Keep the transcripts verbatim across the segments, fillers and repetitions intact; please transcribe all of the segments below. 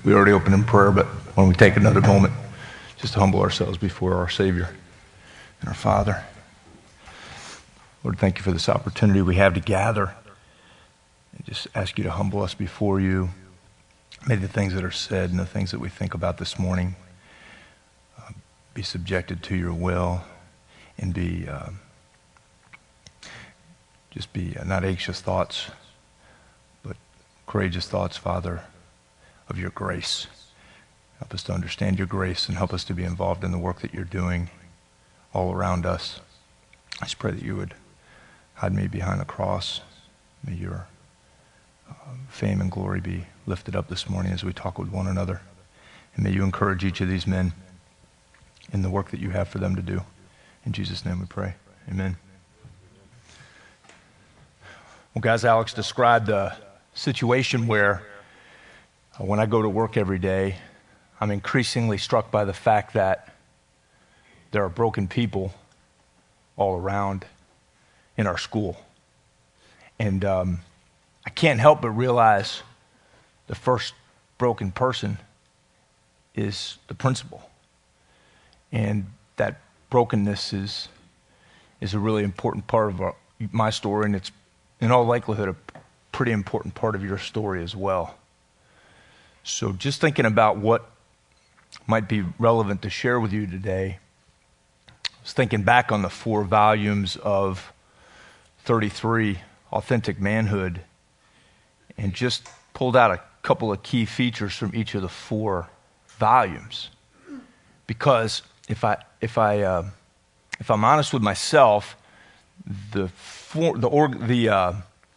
we already opened in prayer, but when we take another moment just to humble ourselves before our Savior and our Father. Lord, thank you for this opportunity we have to gather and just ask you to humble us before you. May the things that are said and the things that we think about this morning uh, be subjected to your will and be uh, just be uh, not anxious thoughts, but courageous thoughts, Father, of your grace. Help us to understand your grace and help us to be involved in the work that you're doing all around us. I just pray that you would hide me behind the cross. May your uh, fame and glory be lifted up this morning as we talk with one another. And may you encourage each of these men in the work that you have for them to do. In Jesus' name we pray. Amen. Well, guys, Alex described a situation where uh, when I go to work every day, I'm increasingly struck by the fact that there are broken people all around in our school. And um, I can't help but realize the first broken person is the principal. And that brokenness is is a really important part of our, my story, and it's in all likelihood a pretty important part of your story as well. So just thinking about what might be relevant to share with you today, I was thinking back on the four volumes of thirty-three, Authentic Manhood, and just pulled out a couple of key features from each of the four volumes. Because if I if I uh, if I'm honest with myself, the four, the org, the uh,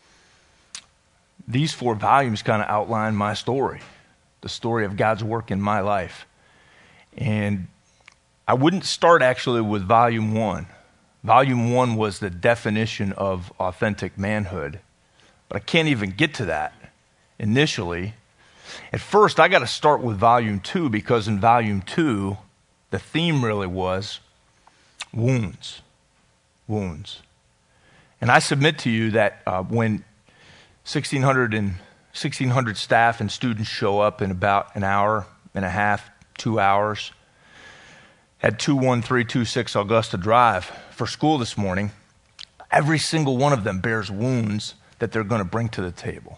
these four volumes kind of outline my story, the story of God's work in my life. And I wouldn't start actually with volume one. Volume one was the definition of authentic manhood. But I can't even get to that initially. At first, I got to start with volume two, because in volume two, the theme really was wounds. Wounds. And I submit to you that uh, when sixteen hundred, and, sixteen hundred staff and students show up in about an hour and a half, two hours, at two one three two six Augusta Drive for school this morning, every single one of them bears wounds that they're going to bring to the table.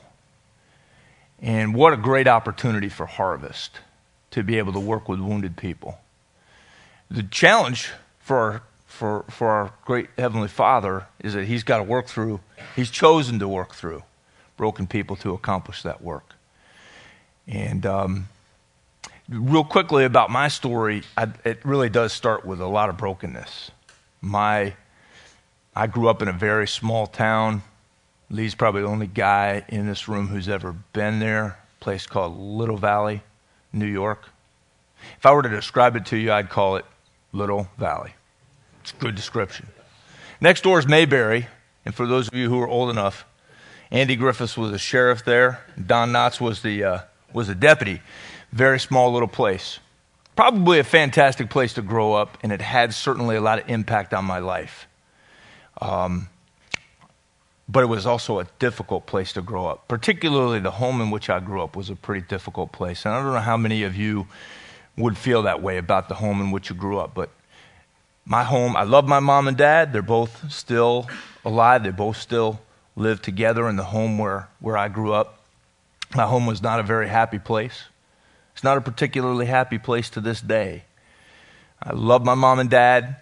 And what a great opportunity for Harvest to be able to work with wounded people. The challenge for our, for, for our great Heavenly Father is that he's got to work through, he's chosen to work through broken people to accomplish that work. And um, real quickly about my story, I, it really does start with a lot of brokenness. My, I grew up in a very small town. Lee's probably the only guy in this room who's ever been there, a place called Little Valley, New York. If I were to describe it to you, I'd call it Little Valley. It's a good description. Next door is Mayberry, and for those of you who are old enough, Andy Griffiths was a sheriff there. Don Knotts was the uh, was a deputy. Very small little place. Probably a fantastic place to grow up, and it had certainly a lot of impact on my life. Um, but it was also a difficult place to grow up. Particularly the home in which I grew up was a pretty difficult place. And I don't know how many of you would feel that way about the home in which you grew up, but my home, I love my mom and dad. They're both still alive. They both still live together in the home where, where I grew up. My home was not a very happy place. It's not a particularly happy place to this day. I love my mom and dad.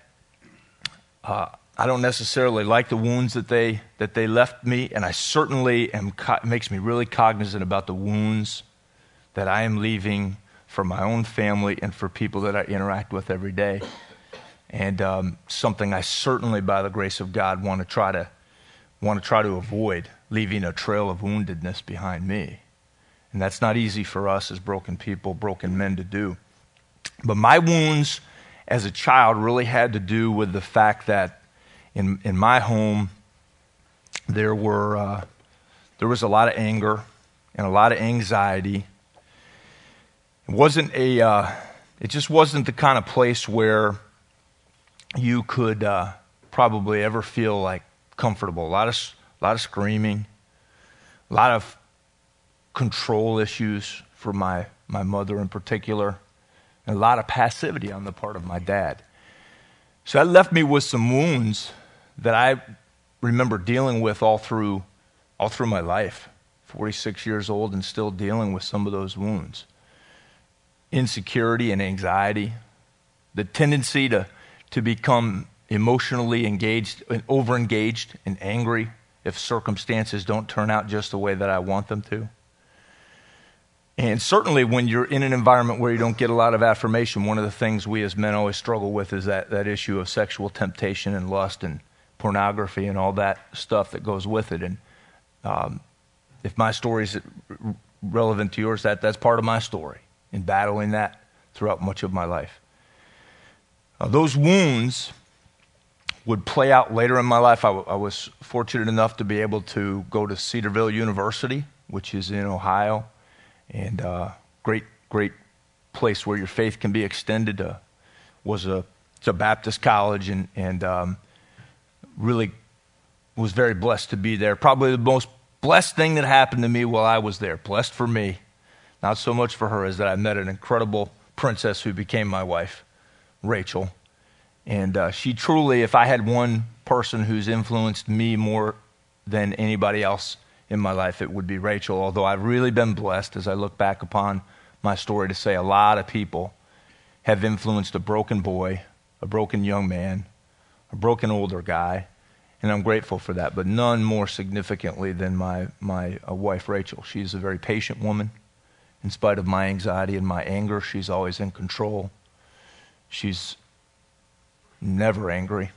Uh, I don't necessarily like the wounds that they that they left me, and I certainly am. Co- it makes me really cognizant about the wounds that I am leaving for my own family and for people that I interact with every day. And um, something I certainly, by the grace of God, want to try to want to try to avoid, leaving a trail of woundedness behind me. And that's not easy for us as broken people, broken men to do. But my wounds as a child really had to do with the fact that in in my home there were uh, there was a lot of anger and a lot of anxiety. It wasn't a uh, it just wasn't the kind of place where you could uh, probably ever feel like comfortable. A lot of a lot of screaming, a lot of control issues for my, my mother in particular, and a lot of passivity on the part of my dad. So that left me with some wounds that I remember dealing with all through, all through my life. forty-six years old and still dealing with some of those wounds. Insecurity and anxiety, the tendency to, to become emotionally engaged and overengaged and angry if circumstances don't turn out just the way that I want them to. And certainly when you're in an environment where you don't get a lot of affirmation, one of the things we as men always struggle with is that, that issue of sexual temptation and lust and pornography and all that stuff that goes with it. And um, if my story is relevant to yours, that, that's part of my story in battling that throughout much of my life. Uh, those wounds would play out later in my life. I, w- I was fortunate enough to be able to go to Cedarville University, which is in Ohio, and uh, great, great place where your faith can be extended. Uh, was a it's a Baptist college, and and um, really was very blessed to be there. Probably the most blessed thing that happened to me while I was there. Blessed for me, not so much for her, is that I met an incredible princess who became my wife, Rachel. And uh, she truly, if I had one person who's influenced me more than anybody else in my life, it would be Rachel. Although I've really been blessed as I look back upon my story to say a lot of people have influenced a broken boy, a broken young man, a broken older guy, and I'm grateful for that. But none more significantly than my, my uh, wife, Rachel. She's a very patient woman. In spite of my anxiety and my anger, she's always in control. She's never angry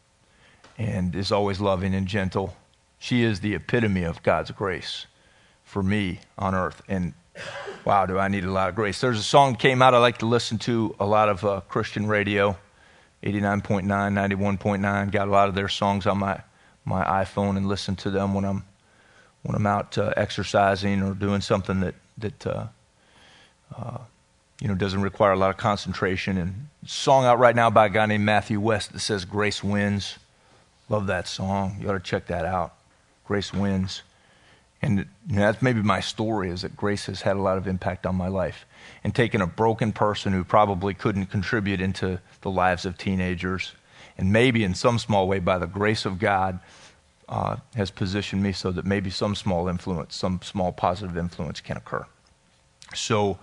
and is always loving and gentle. She is the epitome of God's grace for me on earth. And wow, do I need a lot of grace. There's a song that came out I like to listen to, a lot of uh, Christian radio, eighty-nine point nine, ninety-one point nine. Got a lot of their songs on my, my iPhone and listen to them when I'm when I'm out uh, exercising or doing something that, that uh, uh, you know, doesn't require a lot of concentration. And a song out right now by a guy named Matthew West that says Grace Wins. Love that song. You ought to check that out. Grace Wins. And you know, that's maybe my story, is that grace has had a lot of impact on my life. And taking a broken person who probably couldn't contribute into the lives of teenagers, and maybe in some small way by the grace of God, uh, has positioned me so that maybe some small influence, some small positive influence can occur. So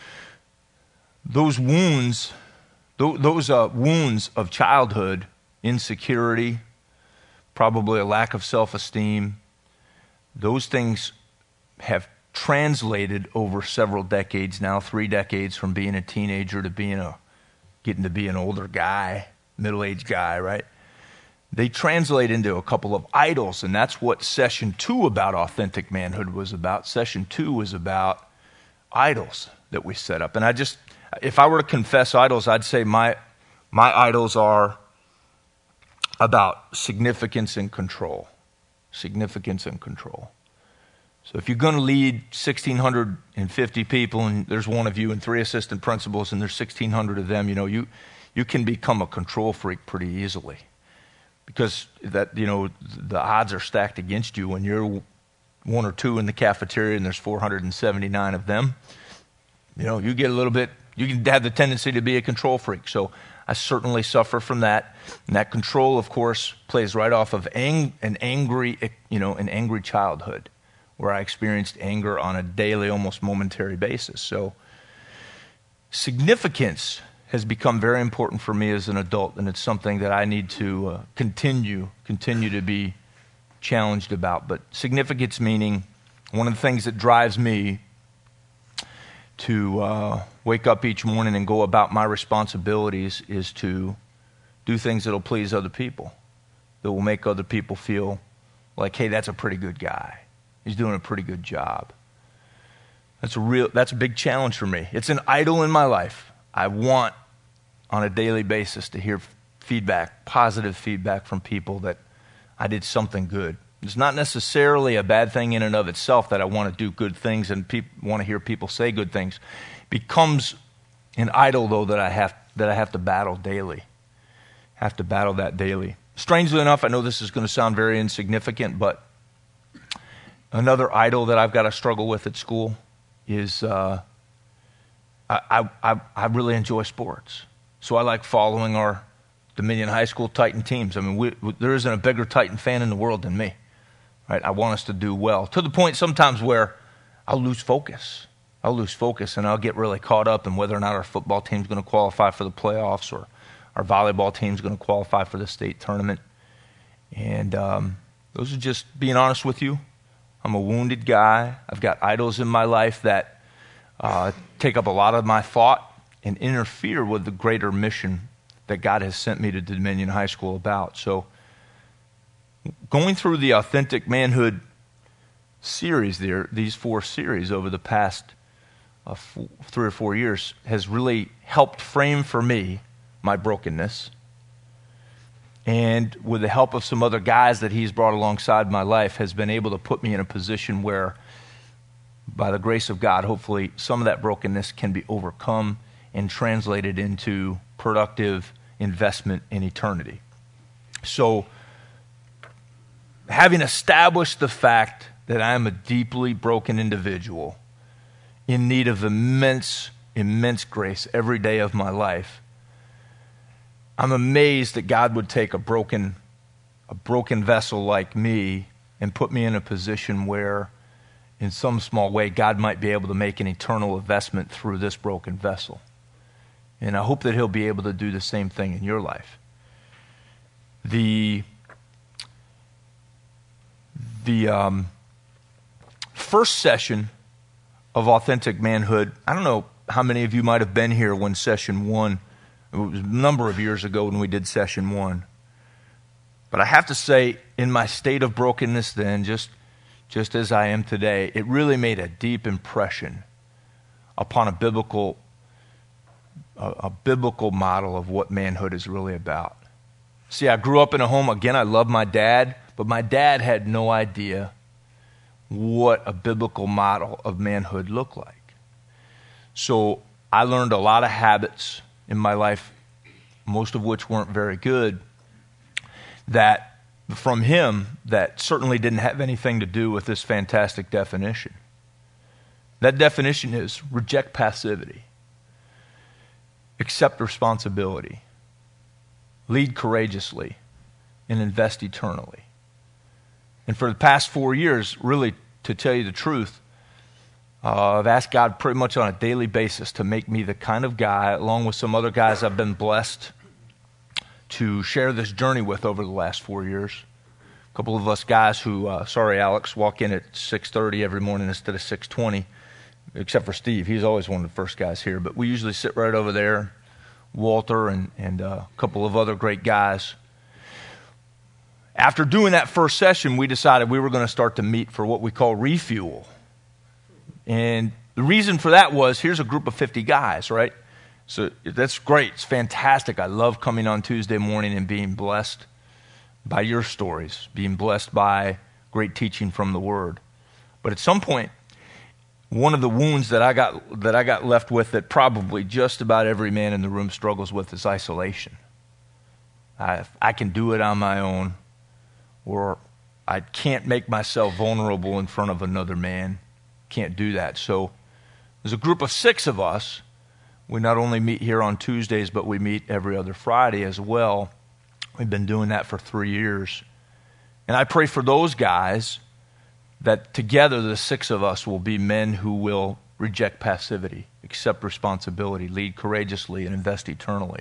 those wounds, th- those uh, wounds of childhood, insecurity, probably a lack of self-esteem, those things have translated over several decades now, three decades from being a teenager to being a, getting to be an older guy, middle-aged guy, right? They translate into a couple of idols, and that's what session two about Authentic Manhood was about. Session two was about idols that we set up. And I just, if I were to confess idols, I'd say my my idols are about significance and control. Significance and control. So if you're going to lead one thousand six hundred fifty people, and there's one of you and three assistant principals, and there's sixteen hundred of them, you know, you you can become a control freak pretty easily, because that, you know, the odds are stacked against you when you're one or two in the cafeteria and there's four hundred seventy-nine of them. You know, you get a little bit, you can have the tendency to be a control freak. So I certainly suffer from that. And that control, of course, plays right off of ang- an angry, you know, an angry childhood, where I experienced anger on a daily, almost momentary basis. So significance has become very important for me as an adult, and it's something that I need to uh, continue, continue to be challenged about. But significance meaning, one of the things that drives me to uh, wake up each morning and go about my responsibilities is to do things that will please other people, that will make other people feel like, hey, that's a pretty good guy. He's doing a pretty good job. That's a real, that's a big challenge for me. It's an idol in my life. I want on a daily basis to hear feedback, positive feedback from people that I did something good. It's not necessarily a bad thing in and of itself that I want to do good things and pe- want to hear people say good things. It becomes an idol, though, that I have that I have to battle daily. Have to battle that daily. Strangely enough, I know this is going to sound very insignificant, but another idol that I've got to struggle with at school is uh, I, I, I really enjoy sports. So I like following our Dominion High School Titan teams. I mean, we, we, there isn't a bigger Titan fan in the world than me. Right? I want us to do well, to the point sometimes where I'll lose focus. I'll lose focus, and I'll get really caught up in whether or not our football team's going to qualify for the playoffs or our volleyball team's going to qualify for the state tournament. And um, those are just being honest with you. I'm a wounded guy. I've got idols in my life that uh, take up a lot of my thought and interfere with the greater mission that God has sent me to Dominion High School about. So going through the Authentic Manhood series there, these four series over the past uh, f- three or four years has really helped frame for me my brokenness. And with the help of some other guys that he's brought alongside my life, has been able to put me in a position where, by the grace of God, hopefully some of that brokenness can be overcome and translated into productive investment in eternity. So, having established the fact that I am a deeply broken individual in need of immense, immense grace every day of my life, I'm amazed that God would take a broken, a broken vessel like me and put me in a position where, in some small way, God might be able to make an eternal investment through this broken vessel. And I hope that he'll be able to do the same thing in your life. The, the um, first session of Authentic Manhood, I don't know how many of you might have been here when session one, it was a number of years ago when we did session one. But I have to say, in my state of brokenness then, just, just as I am today, it really made a deep impression upon a biblical, a, a biblical model of what manhood is really about. See, I grew up in a home, again, I love my dad, but my dad had no idea what a biblical model of manhood looked like. So I learned a lot of habits in my life, most of which weren't very good, that from him that certainly didn't have anything to do with this fantastic definition. That definition is reject passivity, accept responsibility, lead courageously, and invest eternally. And for the past four years, really, to tell you the truth, Uh, I've asked God pretty much on a daily basis to make me the kind of guy, along with some other guys I've been blessed to share this journey with over the last four years. A couple of us guys who, uh, sorry Alex, walk in at six thirty every morning instead of six twenty, except for Steve. He's always one of the first guys here. But we usually sit right over there, Walter and, and uh, a couple of other great guys. After doing that first session, we decided we were going to start to meet for what we call refuel. And the reason for that was, here's a group of fifty guys, right? So that's great. It's fantastic. I love coming on Tuesday morning and being blessed by your stories, being blessed by great teaching from the Word. But at some point, one of the wounds that I got that I got left with that probably just about every man in the room struggles with is isolation. I, I can do it on my own, or I can't make myself vulnerable in front of another man. Can't do that. So there's a group of six of us. We not only meet here on Tuesdays, but we meet every other Friday as well. We've been doing that for three years. And I pray for those guys that together the six of us will be men who will reject passivity, accept responsibility, lead courageously, and invest eternally.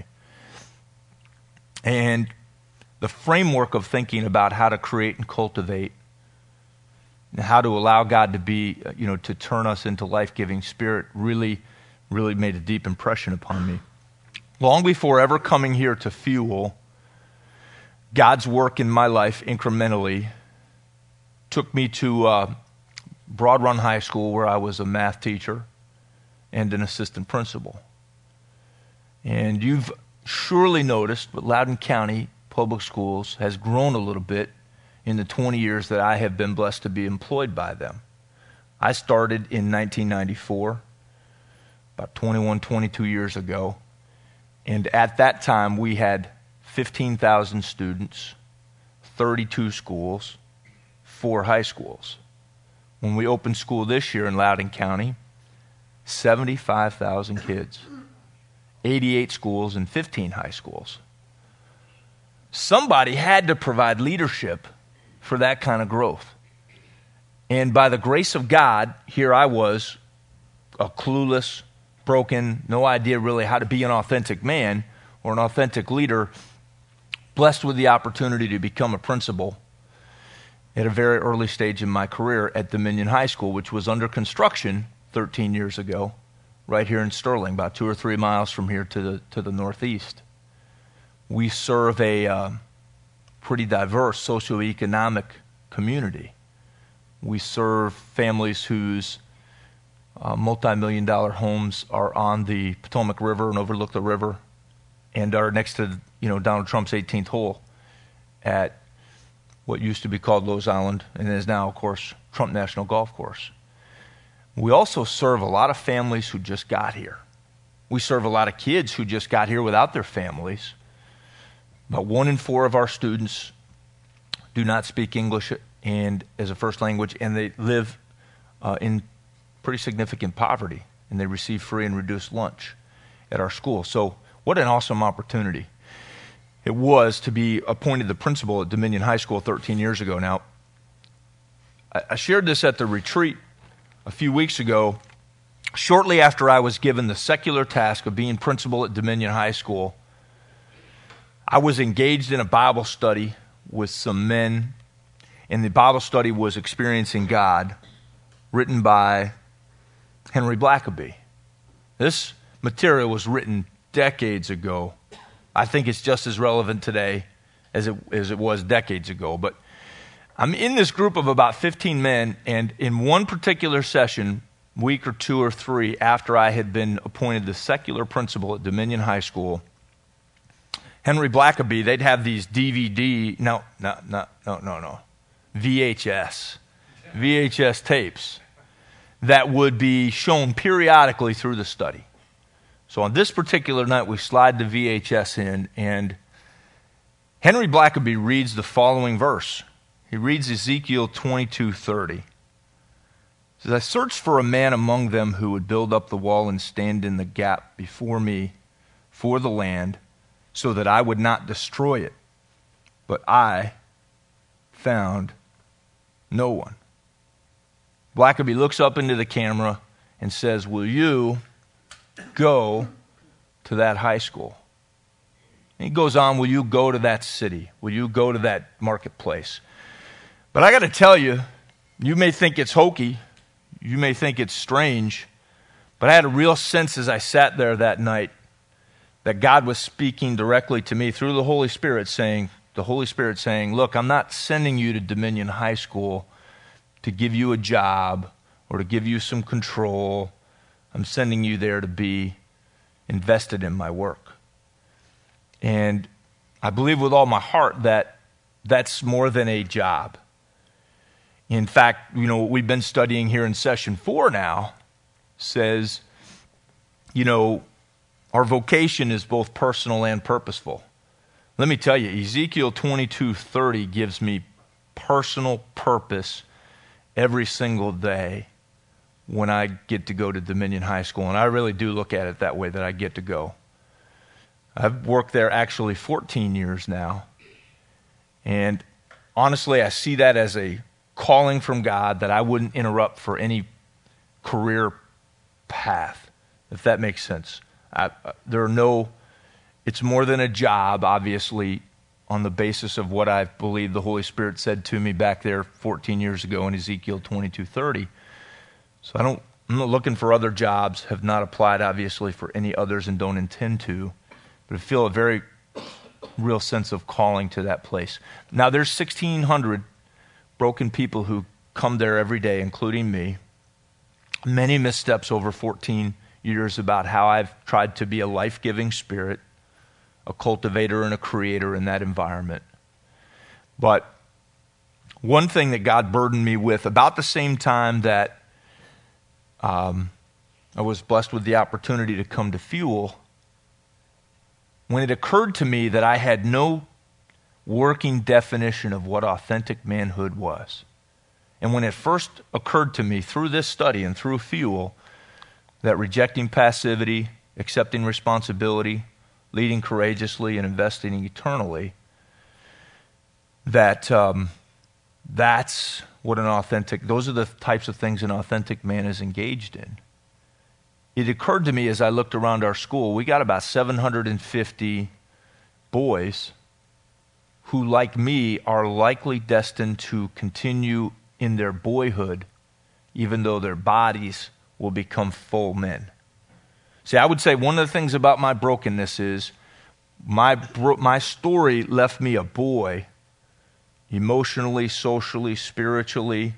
And the framework of thinking about how to create and cultivate and how to allow God to be, you know, to turn us into life-giving spirit really, really made a deep impression upon me. Long before ever coming here to fuel, God's work in my life incrementally took me to uh, Broad Run High School, where I was a math teacher and an assistant principal. And you've surely noticed, but Loudoun County Public Schools has grown a little bit in the twenty years that I have been blessed to be employed by them. I started in nineteen ninety-four, about twenty-one, twenty-two years ago. And at that time, we had fifteen thousand students, thirty-two schools, four high schools. When we opened school this year in Loudoun County, seventy-five thousand kids, eighty-eight schools, and fifteen high schools. Somebody had to provide leadership for that kind of growth. And by the grace of God, here I was, a clueless, broken, no idea really how to be an authentic man or an authentic leader, blessed with the opportunity to become a principal at a very early stage in my career at Dominion High School, which was under construction thirteen years ago, right here in Sterling, about two or three miles from here to the to the northeast. We serve a uh, pretty diverse socioeconomic community. We serve families whose uh, multi-million dollar homes are on the Potomac River and overlook the river and are next to, you know, Donald Trump's eighteenth hole at what used to be called Lowe's Island and is now, of course, Trump National Golf Course. We also serve a lot of families who just got here. We serve a lot of kids who just got here without their families. About one in four of our students do not speak English and as a first language, and they live uh, in pretty significant poverty, and they receive free and reduced lunch at our school. So what an awesome opportunity it was to be appointed the principal at Dominion High School thirteen years ago. Now, I, I shared this at the retreat a few weeks ago, shortly after I was given the secular task of being principal at Dominion High School. I was engaged in a Bible study with some men, and the Bible study was Experiencing God, written by Henry Blackaby. This material was written decades ago. I think it's just as relevant today as it, as it was decades ago. But I'm in this group of about fifteen men, and in one particular session, week or two or three after I had been appointed the secular principal at Dominion High School, Henry Blackaby, they'd have these D V D, no, no, no, no, no, no, V H S, V H S tapes that would be shown periodically through the study. So on this particular night, we slide the V H S in, and Henry Blackaby reads the following verse. He reads Ezekiel twenty-two thirty. He says, I searched for a man among them who would build up the wall and stand in the gap before me for the land, so that I would not destroy it. But I found no one. Blackaby looks up into the camera and says, will you go to that high school? And he goes on, will you go to that city? Will you go to that marketplace? But I got to tell you, you may think it's hokey, you may think it's strange, but I had a real sense as I sat there that night that God was speaking directly to me through the Holy Spirit, saying, the Holy Spirit saying, look, I'm not sending you to Dominion High School to give you a job or to give you some control. I'm sending you there to be invested in my work. And I believe with all my heart that that's more than a job. In fact, you know, what we've been studying here in session four now says, you know, our vocation is both personal and purposeful. Let me tell you, Ezekiel twenty-two thirty gives me personal purpose every single day when I get to go to Dominion High School. And I really do look at it that way, that I get to go. I've worked there actually fourteen years now. And honestly, I see that as a calling from God that I wouldn't interrupt for any career path, if that makes sense. I, there are no, it's more than a job, obviously, on the basis of what I believe the Holy Spirit said to me back there fourteen years ago in Ezekiel twenty-two thirty. So I don't, I'm not looking for other jobs, have not applied, obviously, for any others and don't intend to, but I feel a very real sense of calling to that place. Now, there's sixteen hundred broken people who come there every day, including me. Many missteps over fourteen years about how I've tried to be a life-giving spirit, a cultivator and a creator in that environment. But one thing that God burdened me with about the same time that um, I was blessed with the opportunity to come to Fuel, when it occurred to me that I had no working definition of what authentic manhood was. And when it first occurred to me through this study and through Fuel that rejecting passivity, accepting responsibility, leading courageously, and investing eternally, that um, that's what an authentic, those are the types of things an authentic man is engaged in. It occurred to me as I looked around our school, we got about seven hundred fifty boys who, like me, are likely destined to continue in their boyhood, even though their bodies will become full men. See, I would say one of the things about my brokenness is my bro- my story left me a boy, emotionally, socially, spiritually,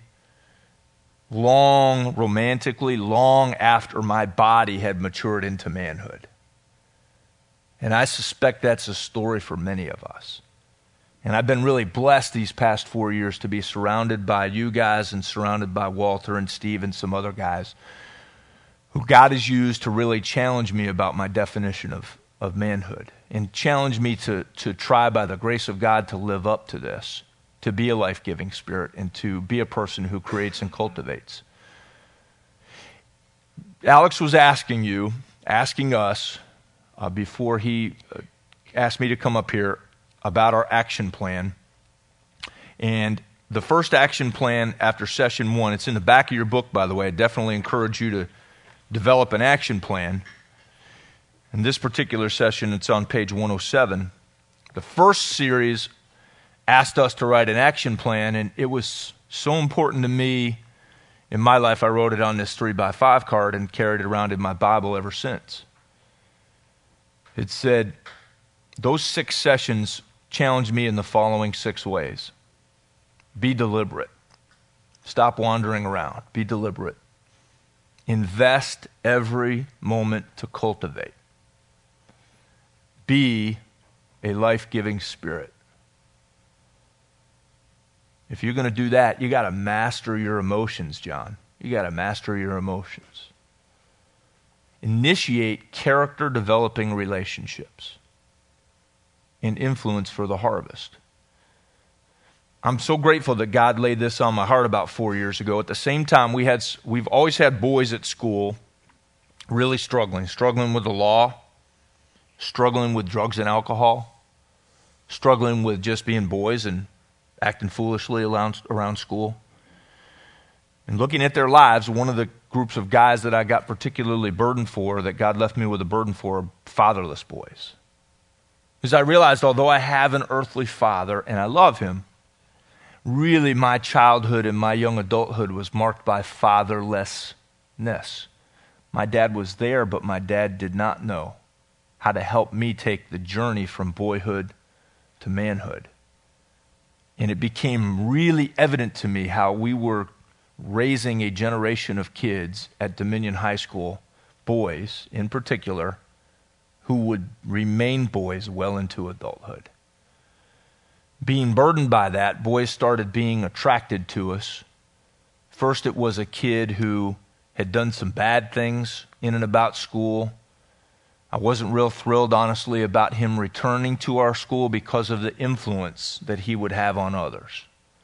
long, romantically, long after my body had matured into manhood. And I suspect that's a story for many of us. And I've been really blessed these past four years to be surrounded by you guys and surrounded by Walter and Steve and some other guys who God has used to really challenge me about my definition of, of manhood and challenge me to, to try by the grace of God to live up to this, to be a life-giving spirit and to be a person who creates and cultivates. Alex was asking you, asking us, uh, before he uh, asked me to come up here, about our action plan. And the first action plan after session one, it's in the back of your book, by the way. I definitely encourage you to develop an action plan. In this particular session, it's on page one oh seven. The first series asked us to write an action plan, and it was so important to me in my life, I wrote it on this three by five card and carried it around in my Bible ever since. It said, those six sessions challenged me in the following six ways. Be deliberate. Stop wandering around. Be deliberate. Invest every moment to cultivate. Be a life-giving spirit. If you're going to do that, you got to master your emotions, John. You got to master your emotions. Initiate character-developing relationships and influence for the harvest. I'm so grateful that God laid this on my heart about four years ago. At the same time, we had, we've always had boys at school really struggling, struggling with the law, struggling with drugs and alcohol, struggling with just being boys and acting foolishly around, around school. And looking at their lives, one of the groups of guys that I got particularly burdened for, that God left me with a burden for, are fatherless boys. Because I realized, although I have an earthly father and I love him, really my childhood and my young adulthood was marked by fatherlessness. My dad was there, but my dad did not know how to help me take the journey from boyhood to manhood. And it became really evident to me how we were raising a generation of kids at Dominion High School, boys in particular, who would remain boys well into adulthood. Being burdened by that, boys started being attracted to us. First, it was a kid who had done some bad things in and about school. I wasn't real thrilled, honestly, about him returning to our school because of the influence that he would have on others.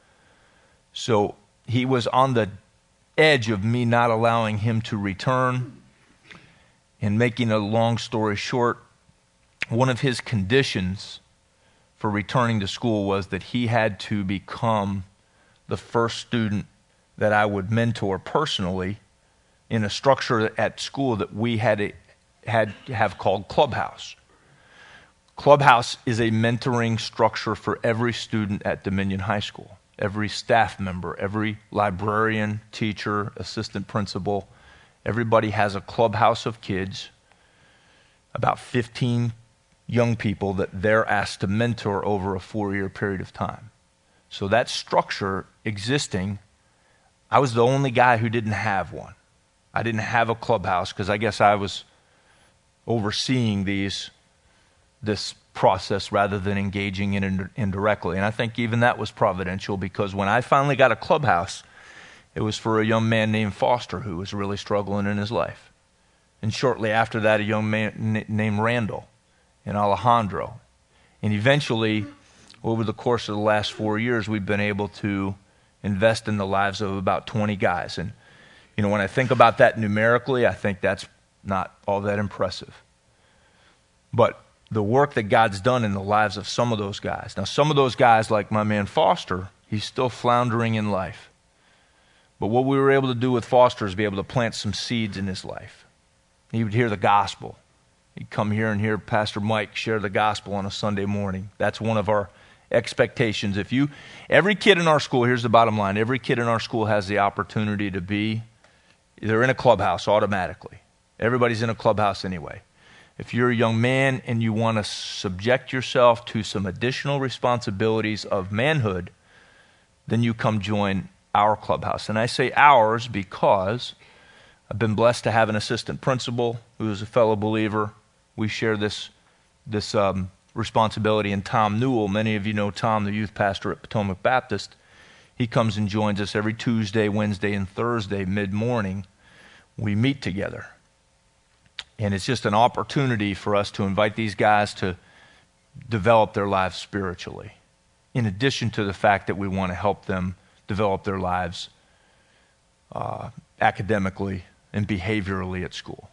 So he was on the edge of me not allowing him to return. And making a long story short, one of his conditions for returning to school was that he had to become the first student that I would mentor personally in a structure at school that we had a, had have called Clubhouse. Clubhouse is a mentoring structure for every student at Dominion High School. Every staff member, every librarian, teacher, assistant principal, everybody has a clubhouse of kids, about fifteen young people that they're asked to mentor over a four-year period of time. So that structure existing, I was the only guy who didn't have one. I didn't have a clubhouse because I guess I was overseeing these this process rather than engaging in it indirectly. And I think even that was providential, because when I finally got a clubhouse, it was for a young man named Foster who was really struggling in his life. And shortly after that, a young man n- named Randall and Alejandro. And eventually, over the course of the last four years, we've been able to invest in the lives of about twenty guys. And You know, when I think about that numerically, I think that's not all that impressive. But the work that God's done in the lives of some of those guys. Now, some of those guys, like my man Foster, he's still floundering in life. But what we were able to do with Foster is be able to plant some seeds in his life. He would hear the gospel. He'd come here and hear Pastor Mike share the gospel on a Sunday morning. That's one of our expectations. If you, every kid in our school, here's the bottom line, every kid in our school has the opportunity to be, they're in a clubhouse automatically. Everybody's in a clubhouse anyway. If you're a young man and you want to subject yourself to some additional responsibilities of manhood, then you come join our clubhouse. And I say ours because I've been blessed to have an assistant principal who is a fellow believer. We share this, this um, responsibility. And Tom Newell, many of you know Tom, the youth pastor at Potomac Baptist. He comes and joins us every Tuesday, Wednesday, and Thursday mid-morning. We meet together. And it's just an opportunity for us to invite these guys to develop their lives spiritually, in addition to the fact that we want to help them develop their lives uh, academically and behaviorally at school.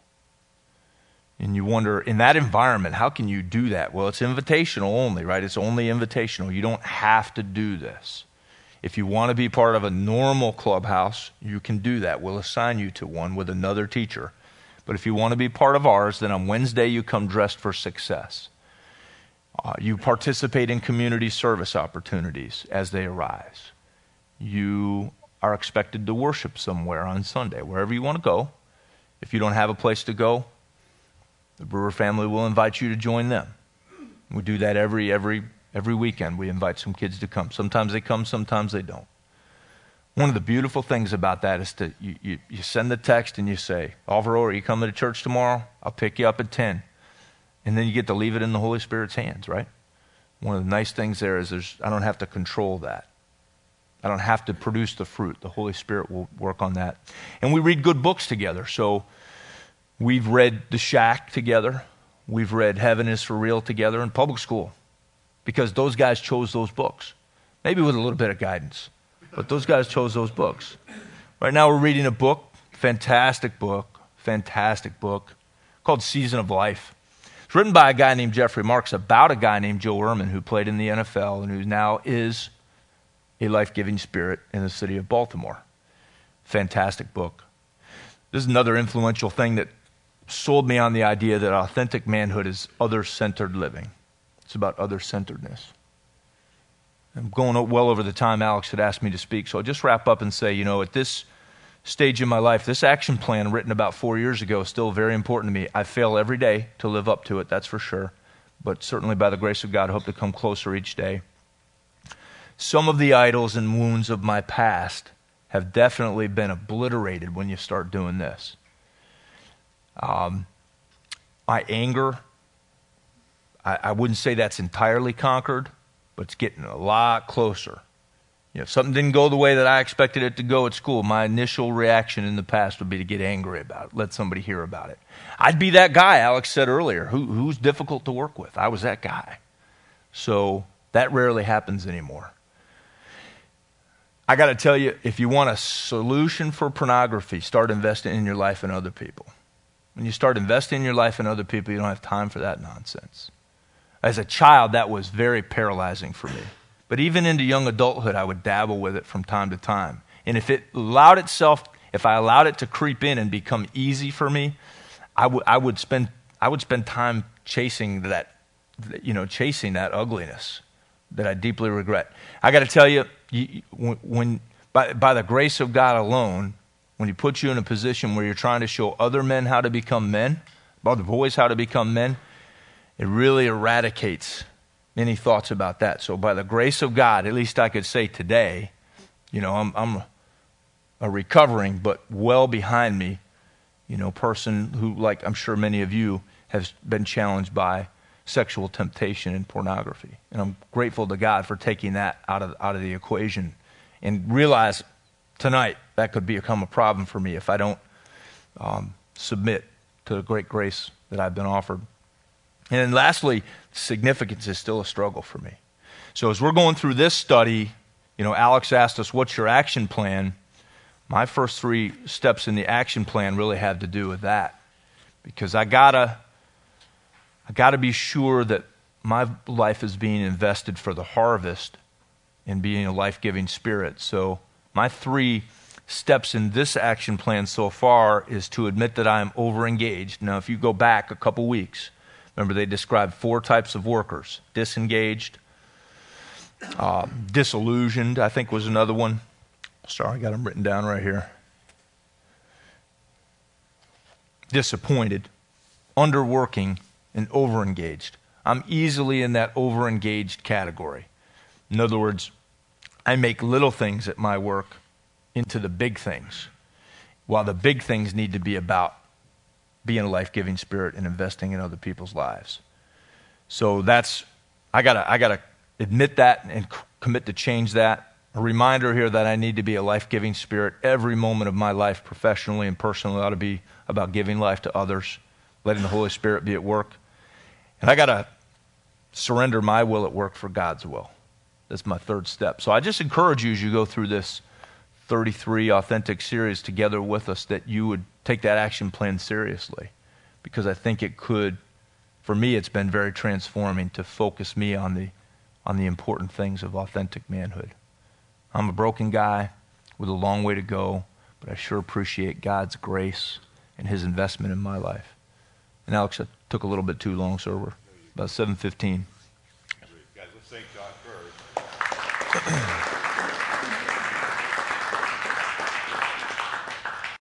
And you wonder, in that environment, how can you do that? Well, it's invitational only, right? It's only invitational. You don't have to do this. If you want to be part of a normal clubhouse, you can do that. We'll assign you to one with another teacher. But if you want to be part of ours, then on Wednesday you come dressed for success. Uh, you participate in community service opportunities as they arise. You are expected to worship somewhere on Sunday, wherever you want to go. If you don't have a place to go, the Brewer family will invite you to join them. We do that every every every weekend. We invite some kids to come. Sometimes they come, sometimes they don't. One of the beautiful things about that is that you, you, you send the text and you say, Alvaro, are you coming to church tomorrow? I'll pick you up at ten. And then you get to leave it in the Holy Spirit's hands, right? One of the nice things there is there's, I don't have to control that. I don't have to produce the fruit. The Holy Spirit will work on that. And we read good books together. So we've read The Shack together. We've read Heaven is for Real together in public school because those guys chose those books, maybe with a little bit of guidance. But those guys chose those books. Right now we're reading a book, fantastic book, fantastic book, called Season of Life. It's written by a guy named Jeffrey Marks about a guy named Joe Ehrmann who played in the N F L and who now is a life-giving spirit in the city of Baltimore. Fantastic book. This is another influential thing that sold me on the idea that authentic manhood is other-centered living. It's about other-centeredness. I'm going well over the time Alex had asked me to speak, so I'll just wrap up and say, you know, at this stage in my life, this action plan written about four years ago is still very important to me. I fail every day to live up to it, that's for sure, but certainly by the grace of God, I hope to come closer each day. Some of the idols and wounds of my past have definitely been obliterated when you start doing this. Um, my anger, I, I wouldn't say that's entirely conquered, but it's getting a lot closer. You know, if something didn't go the way that I expected it to go at school, my initial reaction in the past would be to get angry about it, let somebody hear about it. I'd be that guy Alex said earlier, who, who's difficult to work with. I was that guy. So that rarely happens anymore. I got to tell you, if you want a solution for pornography, start investing in your life and other people. When you start investing in your life and other people, you don't have time for that nonsense. As a child, that was very paralyzing for me. But even into young adulthood, I would dabble with it from time to time. And if it allowed itself, if I allowed it to creep in and become easy for me, I would I would spend I would spend time chasing that, you know, chasing that ugliness that I deeply regret. I got to tell you, you when, when by by the grace of God alone, when He puts you in a position where you're trying to show other men how to become men, other boys how to become men, it really eradicates any thoughts about that. So by the grace of God, at least I could say today, you know, I'm, I'm a recovering but well behind me, you know, person who, like I'm sure many of you, has been challenged by sexual temptation and pornography. And I'm grateful to God for taking that out of out of the equation and realize tonight that could become a problem for me if I don't um, submit to the great grace that I've been offered. And then lastly, significance is still a struggle for me. So as we're going through this study, you know, Alex asked us, what's your action plan? my first three steps in the action plan really had to do with that, because I gotta, I gotta be sure that my life is being invested for the harvest and being a life-giving spirit. So my three steps in this action plan so far is to admit that I am over-engaged. Now, if you go back a couple weeks, remember they described four types of workers: disengaged, uh, disillusioned, I think was another one. Sorry, I got them written down right here. Disappointed, underworking, and overengaged. I'm easily in that overengaged category. In other words, I make little things at my work into the big things, while the big things need to be about being a life-giving spirit and investing in other people's lives. So that's, I gotta, I gotta admit that and c- commit to change that. A reminder here that I need to be a life-giving spirit. Every moment of my life, professionally and personally, ought to be about giving life to others, letting the Holy Spirit be at work. And I got to surrender my will at work for God's will. That's my third step. So I just encourage you as you go through this thirty-three Authentic series together with us, that you would take that action plan seriously, because I think it could, for me, it's been very transforming to focus me on the on the important things of authentic manhood. I'm a broken guy with a long way to go, but I sure appreciate God's grace and his investment in my life. And Alex, I took a little bit too long, so we're about seven fifteen. Guys, let's thank God first.